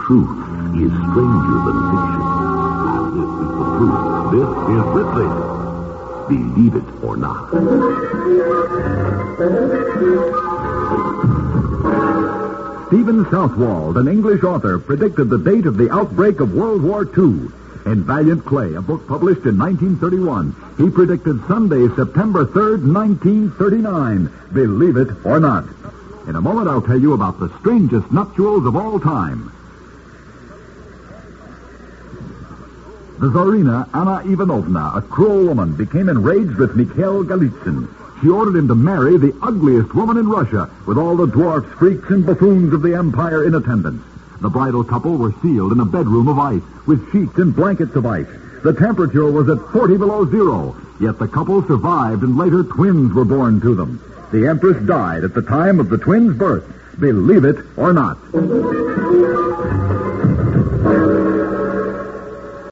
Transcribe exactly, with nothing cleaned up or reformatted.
truth is stranger than fiction. This is the truth. This is Ripley. Believe it or not. Stephen Southwald, an English author, predicted the date of the outbreak of World War Two. In Valiant Clay, a book published in nineteen thirty-one, he predicted Sunday, September third, nineteen thirty-nine. Believe it or not. In a moment, I'll tell you about the strangest nuptials of all time. The Tsarina, Anna Ivanovna, a cruel woman, became enraged with Mikhail Golitsyn. She ordered him to marry the ugliest woman in Russia, with all the dwarfs, freaks, and buffoons of the empire in attendance. The bridal couple were sealed in a bedroom of ice, with sheets and blankets of ice. The temperature was at forty below zero, yet the couple survived, and later twins were born to them. The Empress died at the time of the twins' birth. Believe it or not.